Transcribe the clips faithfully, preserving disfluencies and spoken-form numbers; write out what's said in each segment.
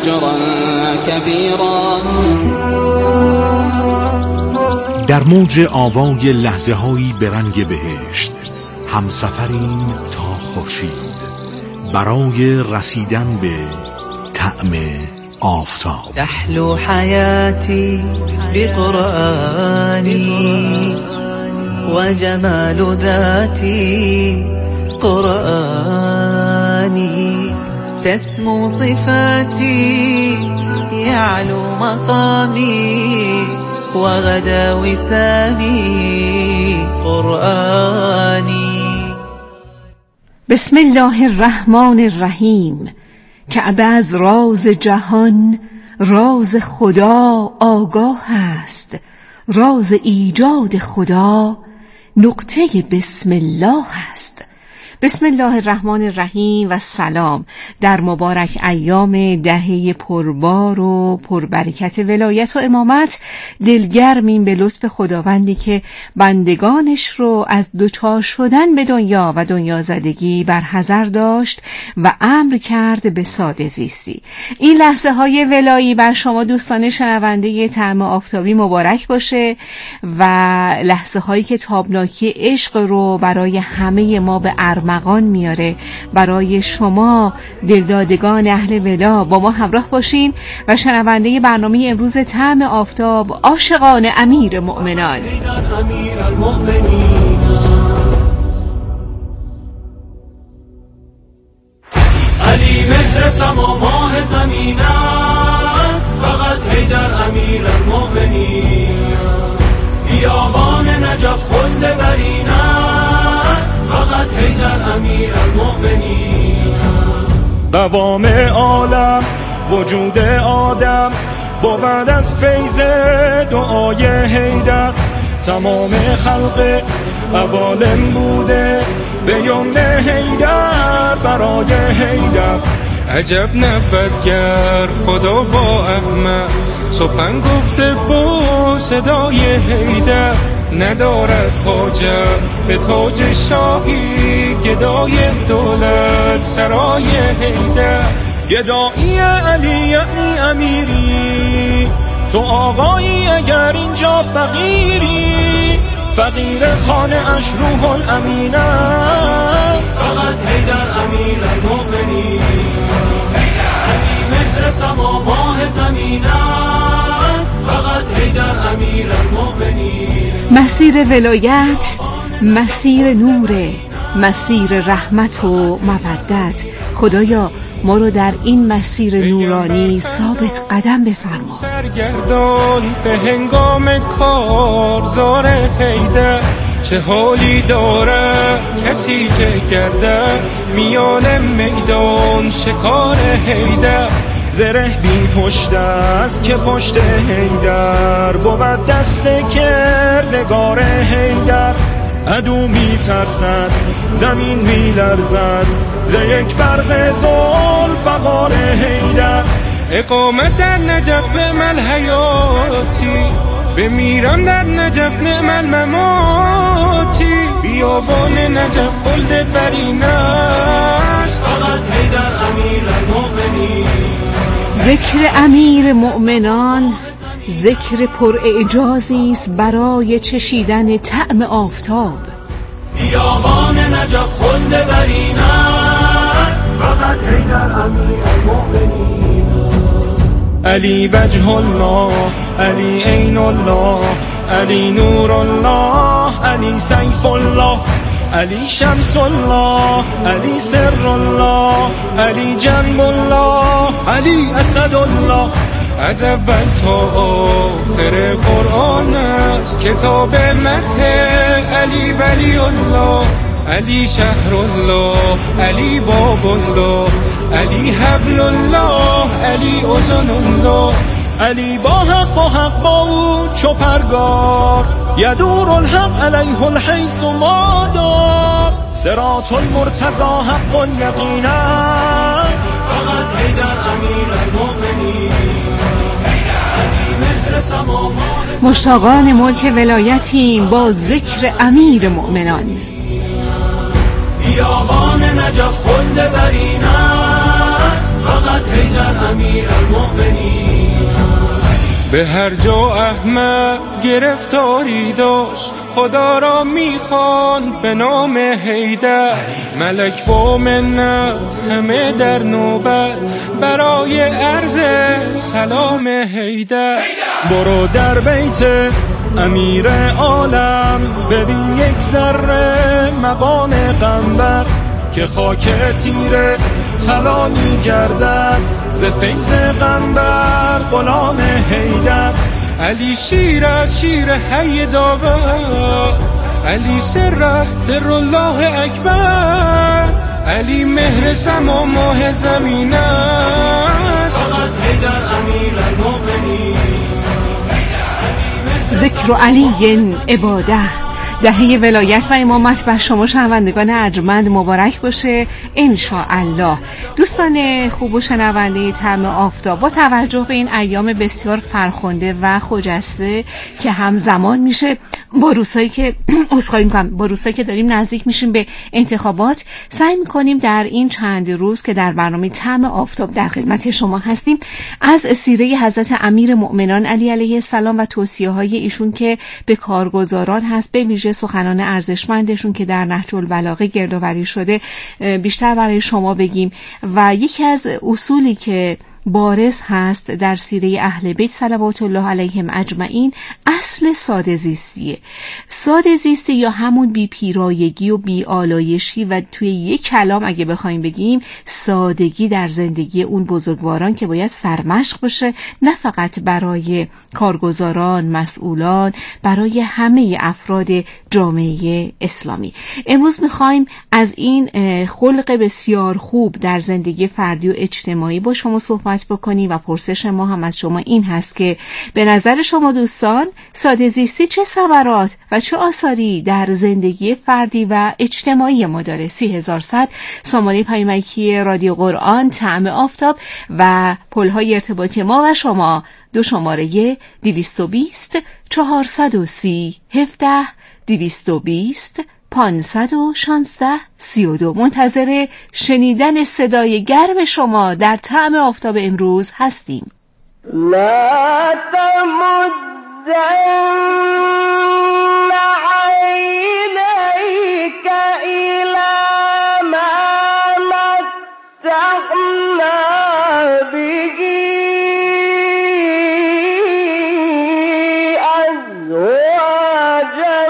جرا کبیرا. در موج آوای لحظه هایی به رنگ بهشت همسفریم تا خورشید برای رسیدن به طعم آفتاب. تحلو حیاتی بقرآنی و جمال ذاتی قرآنی تسمو صفاتی يعلو مقامي وغدا وسامي قرآني. بسم الله الرحمن الرحیم. کعبه از راز جهان، راز خدا آگاه است. راز ایجاد خدا نقطه بسم الله است. بسم الله الرحمن الرحیم و سلام. در مبارک ایام دهه پربار و پربرکت ولایت و امامت دلگرمیم به لطف خداوندی که بندگانش رو از دوچار شدن به دنیا و دنیا زدگی برحذر داشت و امر کرد به ساده زیستی. این لحظه های ولایی بر شما دوستان شنونده طعم آفتابی مبارک باشه و لحظه هایی که تابناکی عشق رو برای همه ما به ارمغان مقان میاره. برای شما دلدادگان اهل ولا با ما همراه باشین و شنونده برنامه امروز طعم آفتاب عاشقان امیر مؤمنان. علی مهر سما ماه زمین است، فقط حیدر امیر المؤمنین. بیابان نجف خلد برین است، فقط حیدر امیر المؤمنین. قوام عالم وجود آدم بود از فیض دعای حیدر. تمام خلق عوالم بوده به یمن حیدر برای حیدر. عجب نبود گر خدا با احمد سخن گفته با صدای حیدر. ندارد حاجت به تاج شاهی گدای دولت سرای حیدر. گدایی علی یعنی امیری، تو آقایی اگر اینجا فقیری. فقیر خانه اش روح الامین است، فقط حیدر امیر المؤمنین. علی مهر سما ماه زمین است، فقط حیدر امیر المؤمنین. مسیر ولایت مسیر نوره، مسیر رحمت و مودت. خدایا ما رو در این مسیر نورانی ثابت قدم بفرما. سرگردان به هنگام کارزار حیدر، چه حالی داره کسی که گردد میان میدان شکار حیدر. زره بی پشت است که پشت حیدر بود دست کردگار حیدر. عدو می ترسد زمین می لرزد ز یک برق ذوالفقار حیدر. اقامت در نجف نعم الحیاتی، بمیرم در نجف نعم المماتی. بیابان نجف خلد برین است، فقط حیدر امیر المؤمنین. ذکر امیر مؤمنان ذکر پر اعجازی است برای چشیدن طعم آفتاب. بیابان نجف خلد برین است، فقط حیدر امیر المؤمنین. علی وجه الله، علی عین الله، علی نور الله، علی سیف الله، علی شمس الله، علی سر الله، علی جنب الله، علی اسد الله. از اول تا آخر قرآن است کتاب مدح علی ولی الله. علی شهر الله، علی باب الله، علی حبل الله، علی اذن الله. علی با حق و حق با او چو پرگار، یدور الحق علیه الحیث ما دار. صراط المرتضی حق یقین است، فقط حیدر امیر المؤمنین. مشتاقان ملک ولایتیم با ذکر امیر مؤمنان. بیابان نجف خلد برین است، فقط حیدر امیر المؤمنین. المؤمنین. به هر جا احمد گرفتاری داشت خدا را میخوان به نام حیدر. ملک با منت همه در نوبت برای عرض سلام حیدر. برو در بیت امیر عالم ببین یک ذره مقام قنبر که خاک تیره طلا می‌گردد ز فیض قنبر غلام حیدر. علی شیر از شیر حی داور، علی سر از سر الله اکبر، علی مهر سما ماه زمین است، فقط حیدر امیر المؤمنین. ذکر علی عباده. دهه ولایت و امامت بر شما شنوندگان ارجمند مبارک باشه انشاءالله. دوستان خوب و شنونده طعم آفتاب، با توجه به این ایام بسیار فرخنده و خجسته که همزمان میشه با روزهایی که عذرخواهی می‌کنم با روزهایی که داریم نزدیک میشیم به انتخابات، سعی میکنیم در این چند روز که در برنامه طعم آفتاب در خدمت شما هستیم از سیره حضرت امیر مؤمنان علی علیه السلام و توصیه‌های ایشون که به کارگزاران هست، به ویژه سخنان ارزشمندشون که در نهج البلاغه گردآوری شده، بیشتر برای شما بگیم. و یکی از اصولی که بارز هست در سیره اهل بیت صلوات الله علیهم اجمعین، اصل ساده زیستیه. ساده زیستی یا همون بی پیرایگی و بی آلایشی و توی یک کلام اگه بخوایم بگیم سادگی در زندگی اون بزرگواران که باید سرمشق باشه، نه فقط برای کارگزاران، مسئولان، برای همه افراد جامعه اسلامی. امروز میخوایم از این خلق بسیار خوب در زندگی فردی و اجتماعی با شما صحبت بکنیم و پرسش ما هم از شما این هست که به نظر شما دوستان ساده زیستی چه ثمرات و چه آثاری در زندگی فردی و اجتماعی ما داره؟ سی هزار و صد سامانه پیامکی رادیو قرآن طعم آفتاب و پل‌های ارتباطی ما و شما دو شماره دویست و بیست چهارصد و سی هفده دویست و بیست پانصد و شانزده سی و دو. منتظر شنیدن صدای گرم شما در طعم آفتاب امروز هستیم. لا تمدن عینیک الی ما متعنا به ازواجا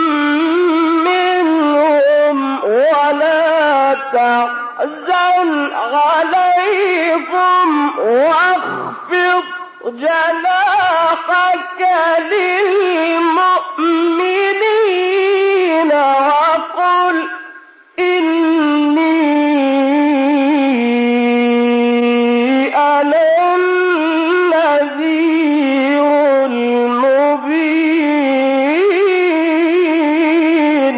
منهم ولا تحزن عليهم واخفض جناحك للمؤمنين وقل إني أنا النذير المبين.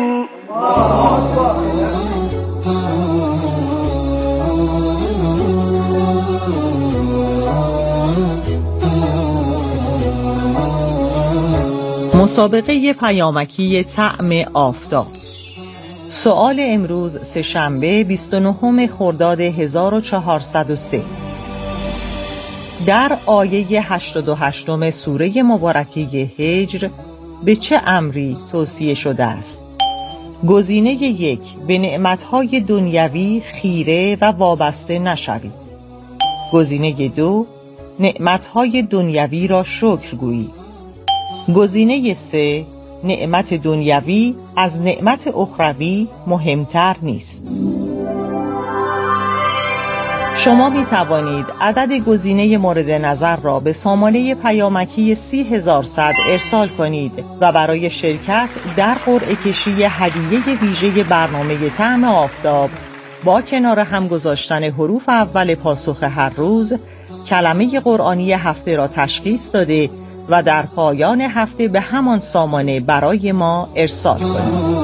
مسابقه پیامکی طعم آفتاب. سوال امروز سه‌شنبه بیست و نهم خرداد هزار و چهارصد و سه. در آیه هشتاد و هشت سوره مبارکه هجر به چه امری توصیه شده است؟ گزینه یک، به نعمتهای دنیوی خیره و وابسته نشوید. گزینه دو، نعمتهای دنیوی را شکر گویید. گزینه سه، نعمت دنیوی از نعمت اخروی مهمتر نیست. شما می توانید عدد گزینه مورد نظر را به سامانه پیامکی سی هزار و صد ارسال کنید و برای شرکت در قرعه کشی هدیه ویژه برنامه طعم آفتاب با کنار هم گذاشتن حروف اول پاسخ هر روز کلمه قرآنی هفته را تشخیص داده و در پایان هفته به همان سامانه برای ما ارسال کنید.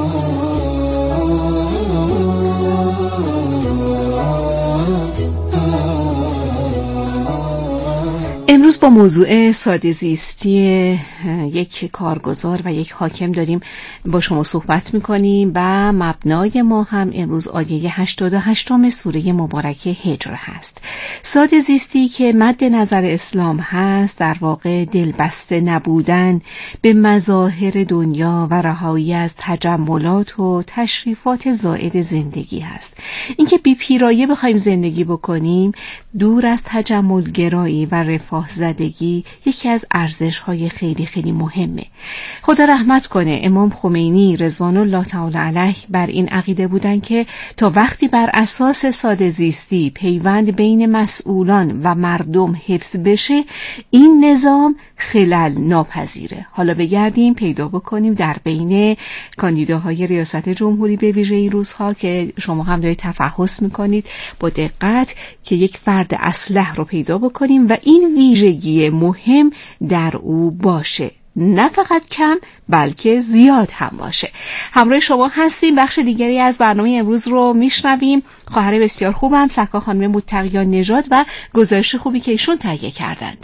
امروز با موضوع ساده زیستی یک کارگزار و یک حاکم داریم با شما صحبت میکنیم و مبنای ما هم امروز آیه هشتاد و هشت سوره مبارکه هجر هست. ساده زیستی که مد نظر اسلام هست در واقع دلبسته نبودن به مظاهر دنیا و رهایی از تجملات و تشریفات زائد زندگی هست. اینکه بی پیرایه بخوایم زندگی بکنیم، دور از تجمل گرایی و رفاه زدگی، یکی از ارزش‌های خیلی خیلی مهمه. خدا رحمت کنه امام خمینی رضوان الله تعالی علیه بر این عقیده بودن که تا وقتی بر اساس ساده زیستی پیوند بین مسئولان و مردم حفظ بشه، این نظام خلل ناپذیره. حالا بگردیم پیدا بکنیم در بین کاندیداهای ریاست جمهوری به ویژه این روزها که شما هم دارید تفحص میکنید با دقت که یک فرد اصلح رو پیدا بکنیم و این ویژگی مهم در او باشه، نه فقط کم بلکه زیاد هم باشه. همراه شما هستیم، بخش دیگری از برنامه امروز رو میشنویم. خواهر بسیار خوبم سکا خانم متقیان نژاد و گزارش خوبی که ایشون تهیه کردند.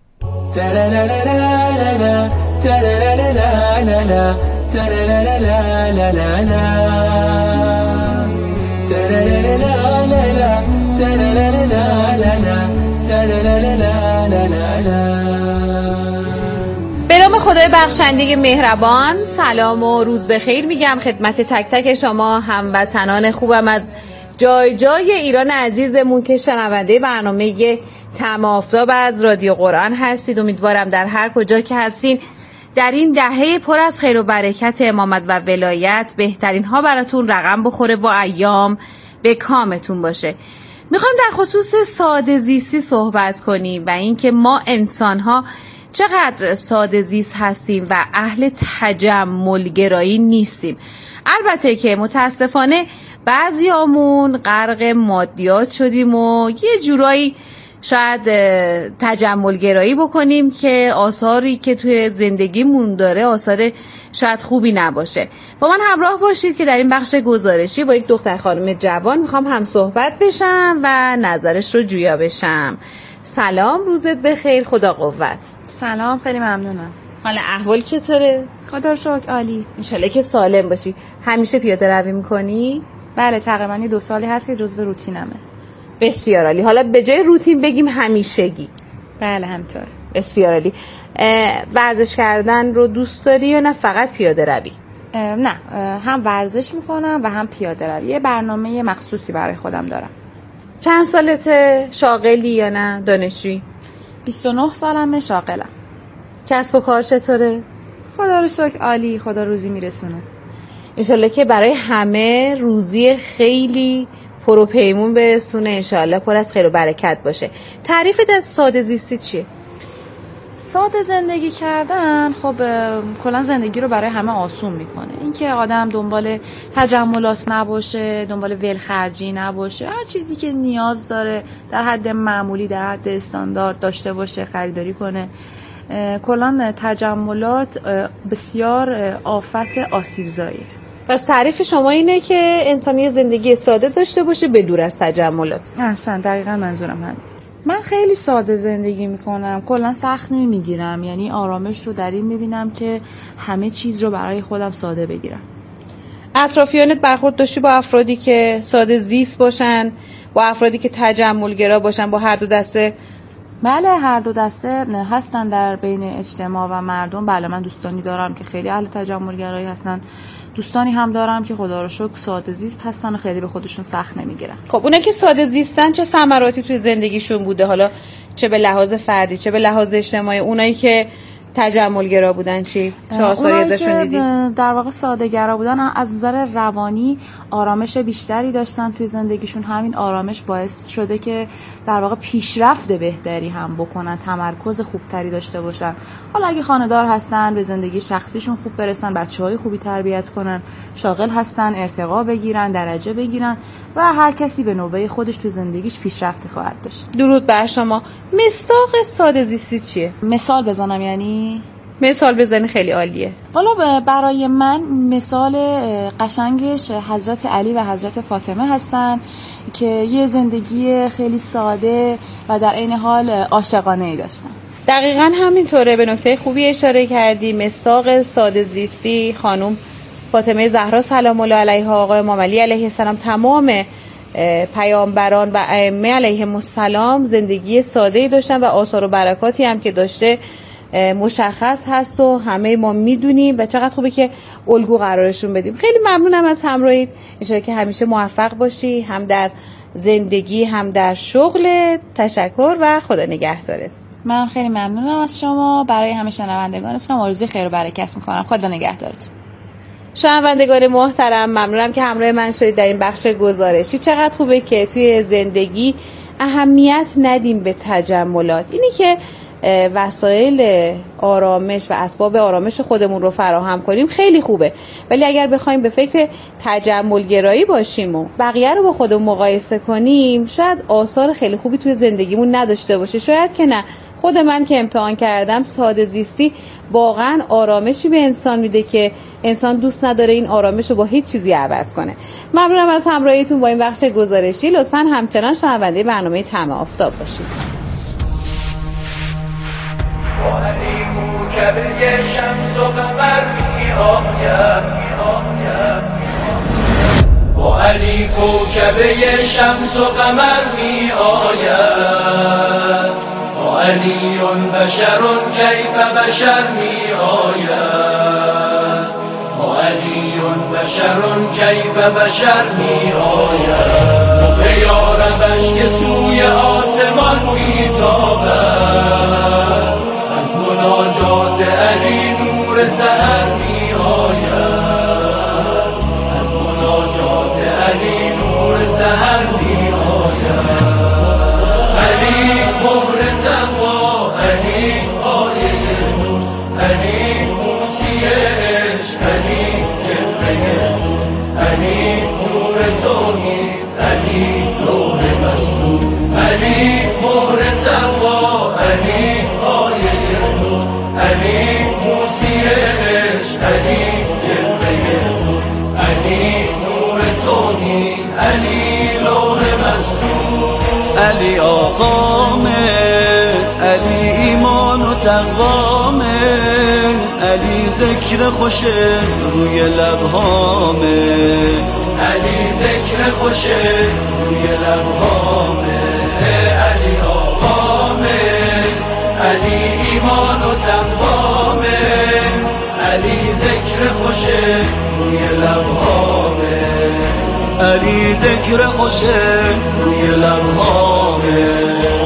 به نام خدای بخشنده مهربان، سلام و روز بخیر میگم خدمت تک تک شما هموطنان خوبم از جای جای ایران عزیزمون که شنونده برنامه طعم آفتاب از رادیو قرآن هستید. امیدوارم در هر کجا که هستین در این دهه پر از خیر و برکت امامت و ولایت بهترین ها براتون رقم بخوره و ایام به کامتون باشه. میخوایم در خصوص ساده زیستی صحبت کنیم و اینکه ما انسان ها چقدر ساده زیست هستیم و اهل تجمل گرایی نیستیم. البته که متاسفانه بعضیامون غرق مادیات شدیم و یه جورایی شاید تجمل گرایی بکنیم که آثاری که توی زندگیمون داره آثار شاید خوبی نباشه. با من همراه باشید که در این بخش گزارشی با یک دختر خانم جوان میخوام هم صحبت بشم و نظرش رو جویا بشم. سلام، روزت بخیر، خدا قوت. سلام، خیلی ممنونم. حال احوال چطوره؟ خدا رو شکر عالی. انشالله که سالم باشی. همیشه پیاده روی میکنی؟ بله، تقریبا دو سالی هست که جزو روتینمه. بسیار عالی. حالا به جای روتین بگیم همیشگی. بله همینطوره. بسیار عالی. ورزش کردن رو دوست داری یا نه فقط پیاده روی؟ نه، هم ورزش میکنم و هم پیاده روی. یه برنامه مخصوصی برای خودم دارم. چند سالته؟ شاغلی یا نه دانشجویی؟ بیست و نه سالمه، شاغلم. کسب و کار چطوره؟ خدا رو شکر عالی، خدا روزی میرسونه. انشالله که برای همه روزی خیلی پروپیمون برسونه، انشالله پر از خیر و برکت باشه. تعریفت از ساده زیستی چیه؟ ساده زندگی کردن خب کلا زندگی رو برای همه آسون میکنه. اینکه آدم دنبال تجملات نباشه، دنبال ولخرجی نباشه، هر چیزی که نیاز داره در حد معمولی، در حد استاندارد داشته باشه، خریداری کنه. کلا تجملات بسیار آفت آسیبزاییه. پس تعریف شما اینه که انسانی زندگی ساده داشته باشه به دور از تجملات. احسن، دقیقاً منظورم همین. من خیلی ساده زندگی میکنم، کلا سخت نمیگیرم، یعنی آرامش رو در این میبینم که همه چیز رو برای خودم ساده بگیرم. اطرافیانت برخورد داشتی با افرادی که ساده زیست باشن، با افرادی که تجمل گرا باشن، با هر دو دسته؟ بله، هر دو دسته هستن در بین اجتماع و مردم. بله، من دوستانی دارم که خیلی اهل تجمل گرایی هستن، دوستانی هم دارم که خدا رو شکر ساده زیست هستن و خیلی به خودشون سخت نمیگیرن. خب اونا که ساده زیستن چه ثمراتی توی زندگیشون بوده، حالا چه به لحاظ فردی چه به لحاظ اجتماعی؟ اونایی که تجمل گرا بودن چی؟ چه آثاری ازشون دیدی؟ در واقع ساده گرا بودن از نظر روانی آرامش بیشتری داشتن توی زندگیشون. همین آرامش باعث شده که در واقع پیشرفت بهتری هم بکنن، تمرکز خوبتری داشته باشن. حالا اگه خانه‌دار هستن به زندگی شخصیشون خوب برسن، بچه‌های خوبی تربیت کنن، شاغل هستن ارتقا بگیرن، درجه بگیرن و هر کسی به نوبه خودش توی زندگیش پیشرفت خواهد داشت. درود بر شما. مصداق ساده زیستی چیه؟ مثال بزنم یعنی مثال بزنی خیلی عالیه. والا برای من مثال قشنگش حضرت علی و حضرت فاطمه هستن که یه زندگی خیلی ساده و در عین حال عاشقانه ای داشتن. دقیقاً همینطوره، به نکته خوبی اشاره کردی. مصداق ساده زیستی خانم فاطمه زهرا سلام الله علیها، آقای امام علی علیه السلام، تمام پیامبران و ائمه علیهم السلام زندگی ساده‌ای داشتن و آثار و برکاتی هم که داشته مشخص هست و همه ما میدونیم و چقدر خوبه که الگو قرارشون بدیم. خیلی ممنونم از همراهیت، انشالله که همیشه موفق باشی، هم در زندگی هم در شغل. تشکر و خدا نگهدارت. من خیلی ممنونم از شما. برای همه شنوندگانتون آرزوی خیر و برکت میکنم. خدا نگهدارتون. شنوندگان محترم، ممنونم که همراه من شدید در این بخش گزارشی. چقدر خوبه که توی زندگی اهمیت ندیم به تجملات. اینی که وسایل آرامش و اسباب آرامش خودمون رو فراهم کنیم خیلی خوبه، ولی اگر بخوایم به فکر تجمل گرایی باشیم و بقیه رو با خودمون مقایسه کنیم، شاید آثار خیلی خوبی توی زندگیمون نداشته باشه. شاید که نه. خود من که امتحان کردم، ساده زیستی واقعا آرامشی به انسان میده که انسان دوست نداره این آرامش رو با هیچ چیزی عوض کنه. ممنونم از همراهیتون با این بخش گزارشی. لطفاً همچنان شنونده برنامه طعم آفتاب باشید. کوكبه شمس و قمر می آید با علی کوكبه شمس و قمر می آید با علی بشر کیف بشر می آید با علی بشر کیف بشر می آید به یاربش که سوی آسمان می تابد، مناجات علی نور سحر می آید، از مناجات علی نور سحر می آید. علی مهر تقوا، علی آیه نور، علی موسی عشق، علی جلوه نور، علی نور توحید، علی لوح مسطور. علی مهر تقوا، علی آیه علی موسی عشق، علی جلوه نور، علی نور توحید، علی لوح مسطور. علی آقامه، علی ایمان و تقوامه، علی ذکر خوشه روی لبهامه، علی ذکر خوشه روی لبهامه. علی آقامه، علی ایمان و تقوامه، علی ذکر خوشه روی لبهامه، علی ذکر خوشه روی لبهامه.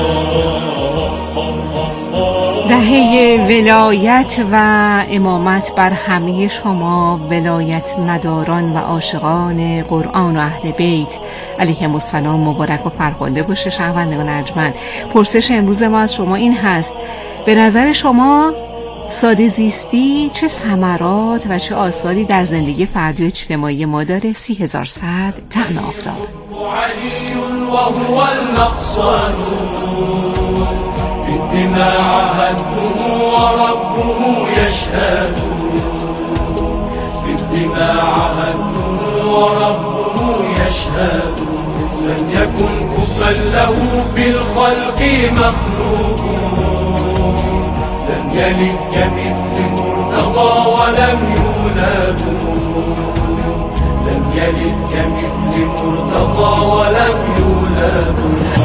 دهه ولایت و امامت بر همه شما ولایت مداران و عاشقان قرآن و اهل بیت علیهم السلام مبارک و فرخنده باشه. شنوندگان ارجمند، پرسش امروز ما از شما این هست: به نظر شما ساده زیستی چه ثمرات و چه آثاری در زندگی فردی و اجتماعی ما داره؟ سی هزار صد طعم آفتاب. علی و هو المقصد بما عهدته وربه يشهد بما عهدته وربه يشهد لم يكن كفا له في الخلق مخلوق لم يلد كمثل مرتضى ولم يولد لم يلد كمثل مرتضى ولم يولد.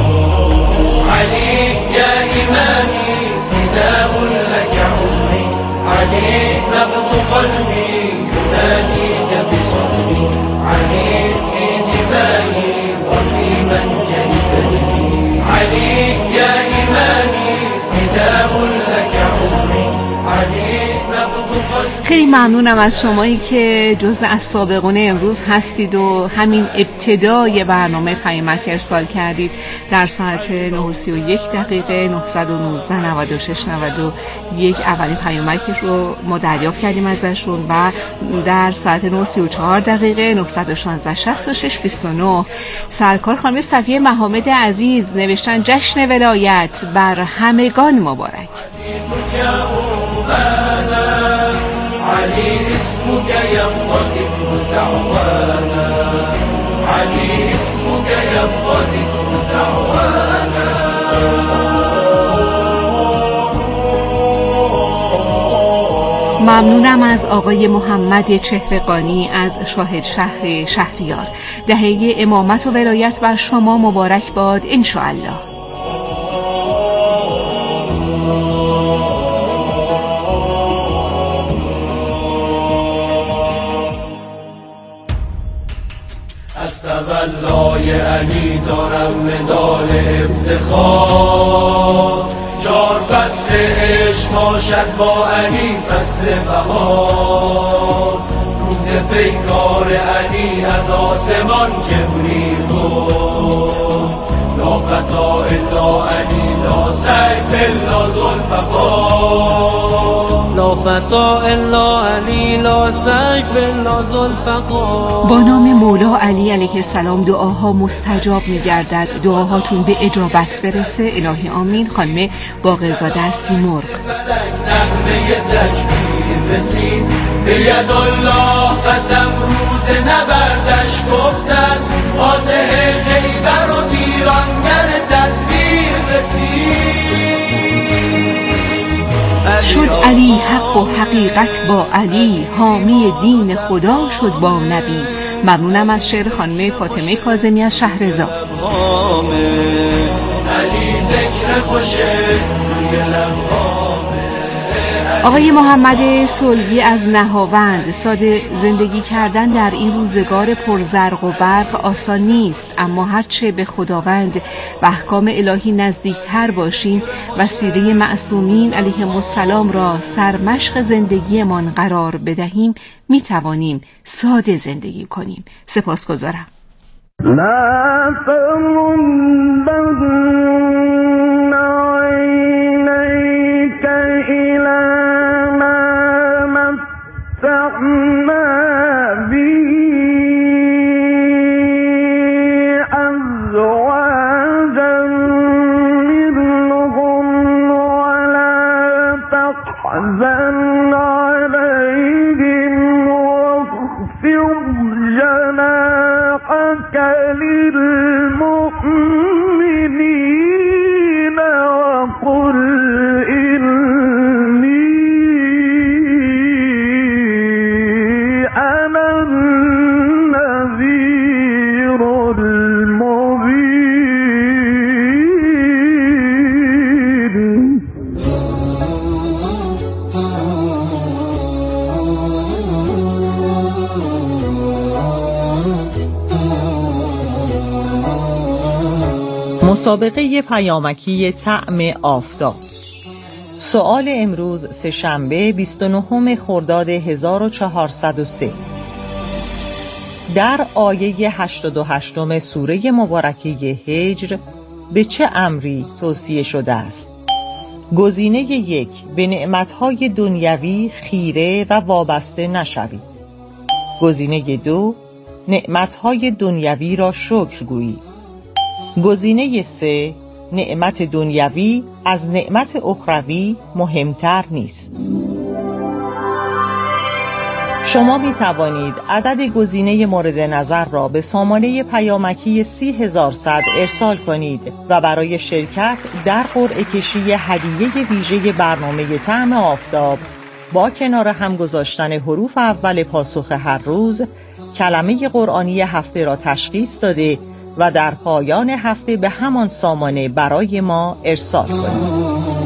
علي يا إمامي فداء لك عمري، علي نبض قلبي يناديك بصدري، علي في دمائي وفي منجلي تجري، علي يا إمامي فداء لك عمري، علي نبض قلبي. خیلی ممنونم از شمایی که جزء از سابقون امروز هستید و همین ابتدای برنامه پیامک ارسال کردید. در ساعت نه و سی و یک دقیقه نهصد و نوزده نود و شش نود و یک اولین پیامکش رو ما دریافت کردیم ازشون و در ساعت نه و سی و چهار دقیقه نهصد و شانزده شصت و شش بیست و نه سرکار خانم صفیه محمد عزیز نوشتن جشن ولایت بر همگان مبارک. علي اسمك يبقى ذكر دعوانا علي اسمك يبقى ذكر دعوانا. ممنونم از آقای محمد چهره‌قانی از شاهد شهر شهریار. دهه امامت و ولایت بر شما مبارک باد انشاءالله. از تولای علی دارم مدال افتخار، چار فصل عشق باشد با علی فصل بهار. روز پیکار علی از آسمان جبریل گفت لا فتا الا علی لا سیف الا ذوالفقار لا فتا الا علی لا سیف الا ذوالفقار. با نام مولا علی علیه السلام دعاها مستجاب می‌گردد. دعاهاتون به اجابت برسه. الهی آمین. خانم باقرزاده از سیمرغ. نغمه تکبیر رسید به ید الله قسم روز نبردش گفتن فاتح خیبر و ویرانگر تزویر رسید. شد علی حق و حقیقت با علی، حامی دین خدا شد با نبی. ممنونم از شعر خانم فاطمه کاظمی از شهرزاد. علی ذکر خوشه روی لبهامه. آقای محمد صلحی از نهاوند: ساده زندگی کردن در این روزگار پرزرق و برق آسان نیست، اما هرچه به خداوند و احکام الهی نزدیکتر باشیم و سیره معصومین علیهم السلام را سرمشق زندگیمان قرار بدهیم می توانیم ساده زندگی کنیم. سپاسگزارم. لا تمدن عينيك إلى ما متعنا به أزواجا منهم ولا تحزن عليهم واخفض جناحك للمؤمنين وقل إني أنا النذير المبين. مسابقه پیامکی طعم آفتاب. سؤال امروز سه‌شنبه بیست و نهم خرداد هزار و چهارصد و سه. در آیه هشتاد و هشت سوره مبارکه هجر به چه امری توصیه شده است؟ گزینه یک: به نعمتهای دنیوی خیره و وابسته نشوید. گزینه دو: نعمتهای دنیوی را شکر گویید. گزینه سه: نعمت دنیوی از نعمت اخروی مهمتر نیست. شما می توانید عدد گزینه مورد نظر را به سامانه پیامکی سی هزار و صد ارسال کنید و برای شرکت در قرعه کشی هدیه ویژه برنامه طعم آفتاب با کنار هم گذاشتن حروف اول پاسخ هر روز کلمه قرآنی هفته را تشخیص داده و در پایان هفته به همان سامانه برای ما ارسال کنید.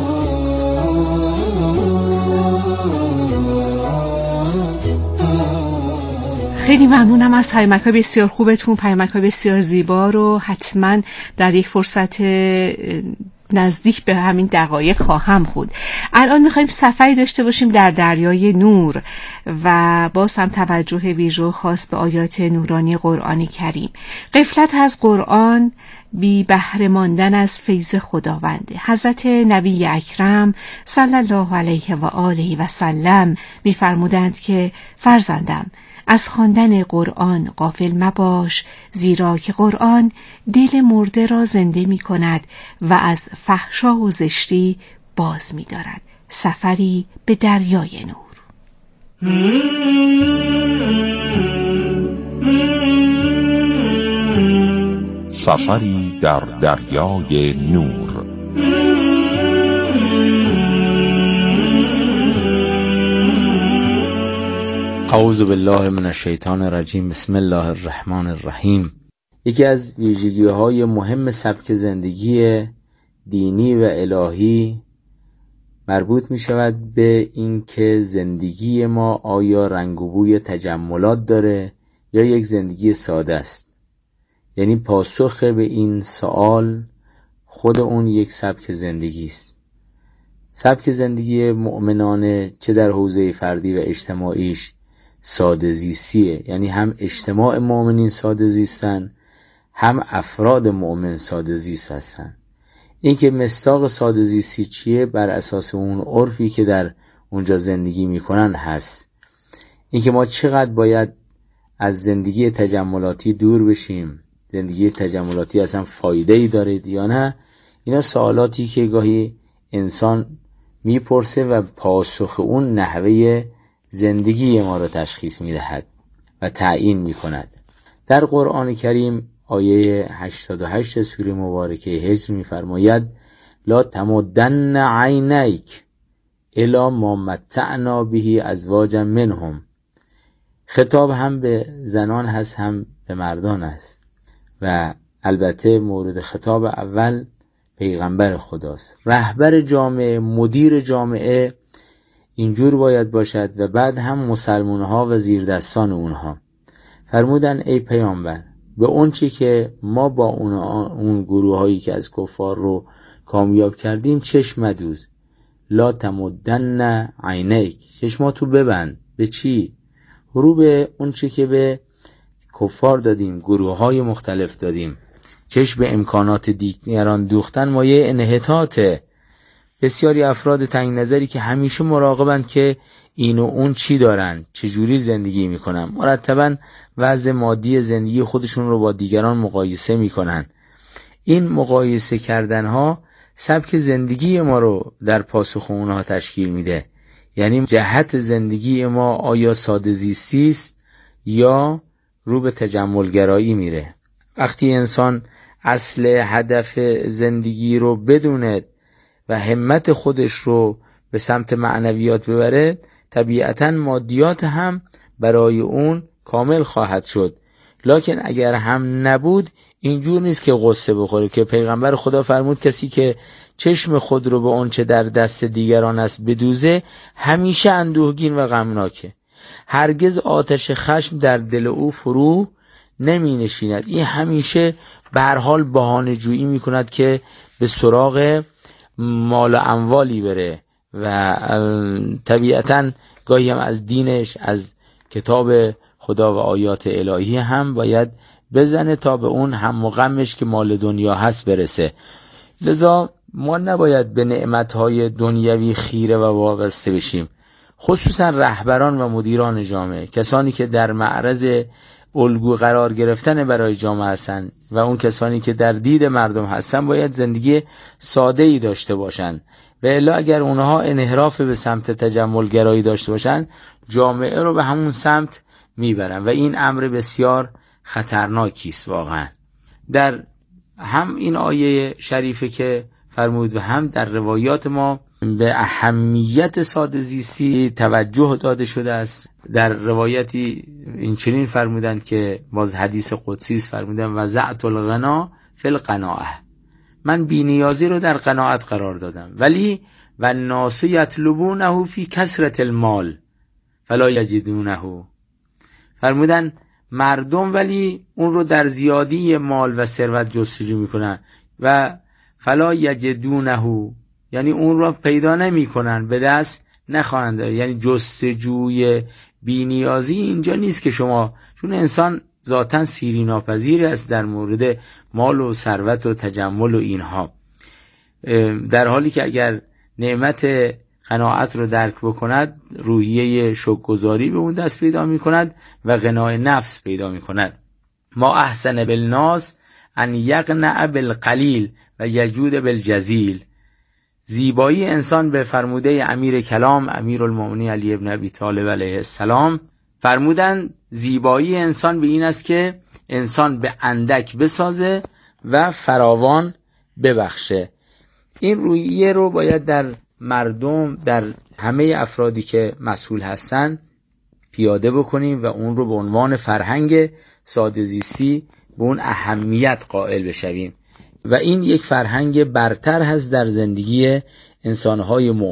خیلی ممنونم از پیامک‌های بسیار خوبتون. پیامک‌های بسیار زیبا رو حتما در یک فرصت نزدیک به همین دقایق خواهم خود. الان میخوایم سفری داشته باشیم در دریای نور و باز هم توجه ویژه خاص به آیات نورانی قرآن کریم. غفلت از قرآن بی بهره ماندن از فیض خداونده. حضرت نبی اکرم صلی الله علیه و آله و سلم میفرمودند که فرزندم از خواندن قرآن غافل مباش، زیرا که قرآن دل مرده را زنده می کند و از فحشا و زشتی باز می دارد. سفری به دریای نور. سفری در دریای نور. اعوذ بالله من الشیطان الرجیم. بسم الله الرحمن الرحیم. یکی از ویژگی‌های مهم سبک زندگی دینی و الهی مربوط می شود به این که زندگی ما آیا رنگ و بوی تجملات داره یا یک زندگی ساده است. یعنی پاسخ به این سوال خود اون یک سبک زندگی است. سبک زندگی مؤمنانه چه در حوزه فردی و اجتماعیش ساده زیستیه، یعنی هم اجتماع مؤمنین ساده زیستن، هم افراد مؤمن ساده زیست هستن. این که مصداق ساده زیستی چیه بر اساس اون عرفی که در اونجا زندگی میکنن هست. این که ما چقدر باید از زندگی تجملاتی دور بشیم، زندگی تجملاتی اصلا فایده ای داره یا نه، اینا سوالاتی که گاهی انسان میپرسه و پاسخ اون نحوه زندگی ما رو تشخیص میدهد و تعیین میکند. در قرآن کریم آیه هشتاد و هشت سوره مبارکه هجر میفرماید لا تمدن عینیک الی ما متعنا به ازواجا منهم. خطاب هم به زنان هست هم به مردان است و البته مورد خطاب اول پیغمبر خداست. رهبر جامعه، مدیر جامعه اینجور باید باشد و بعد هم مسلمان ها و زیردستان اونها. فرمودن ای پیامبر به اون چی که ما با اون, اون گروه هایی که از کفار رو کامیاب کردیم چشم مدوز. لا تمدن عینیک، چشماتو ببند. به چی؟ رو به اون چی که به کفار دادیم، گروه های مختلف دادیم. چشم به امکانات دیگران دوختن مایه انحطاطه. بسیاری افراد تنگ نظری که همیشه مراقبند که این و اون چی دارن، چجوری زندگی میکنن، مرتباً وضع مادی زندگی خودشون رو با دیگران مقایسه میکنن. این مقایسه کردن ها سبک زندگی ما رو در پاسخ اونها تشکیل میده. یعنی جهت زندگی ما آیا ساده زیستی است یا رو به تجملگرایی میره. وقتی انسان اصل هدف زندگی رو بدوند و همت خودش رو به سمت معنویات ببره، طبیعتاً مادیات هم برای اون کامل خواهد شد. لکن اگر هم نبود اینجور نیست که غصه بخوره که پیغمبر خدا فرمود کسی که چشم خود رو به اون چه در دست دیگران است بدوزه همیشه اندوهگین و غمناکه. هرگز آتش خشم در دل او فرو نمی نشیند. این همیشه به هر حال بهانه جویی می کند که به سراغ مال و اموالی بره و طبیعتاً گاهی هم از دینش، از کتاب خدا و آیات الهی هم باید بزنه تا به اون هم و غمش که مال دنیا هست برسه. لذا ما نباید به نعمتهای دنیوی خیره و وابسته بشیم. خصوصا رهبران و مدیران جامعه، کسانی که در معرض الگو قرار گرفتن برای جامعه هستن و اون کسانی که در دید مردم هستن باید زندگی ساده ای داشته باشن و الا اگر اونها انحراف به سمت تجملگرایی داشته باشن جامعه رو به همون سمت میبرن و این امر بسیار خطرناکی است واقعا. در هم این آیه شریفه که فرمود و هم در روایات ما به اهمیت ساده زیستی توجه داده شده است. در روایتی این چنین فرمودند که باز حدیث قدسی است، فرمودند وضعت الغنا فی القناعه، من بی‌نیازی رو در قناعت قرار دادم، ولی و الناس یطلبونه فی کثرت المال فلا یجدونه. فرمودند مردم ولی اون رو در زیادی مال و ثروت جستجو میکنن و فلا یجدونه، یعنی اون رو پیدا نمی کنن، به دست نخواهند. یعنی جستجوی بی‌نیازی اینجا نیست که شما، چون انسان ذاتاً سیری ناپذیر است در مورد مال و ثروت و تجمل و اینها، در حالی که اگر نعمت قناعت رو درک بکند روحیه شکرگزاری به اون دست پیدا می کند و غنای نفس پیدا می کند. ما احسن بالناس ان یقنع بالقلیل و یجود بالجزیل. زیبایی انسان به فرموده امیر کلام امیرالمومنین علی ابن ابی طالب علیه السلام فرمودن زیبایی انسان به این است که انسان به اندک بسازه و فراوان ببخشه. این رویه رو باید در مردم، در همه افرادی که مسئول هستن پیاده بکنیم و اون رو به عنوان فرهنگ ساده زیستی به اون اهمیت قائل بشویم و این یک فرهنگ برتر هست در زندگی انسانهای مؤمن.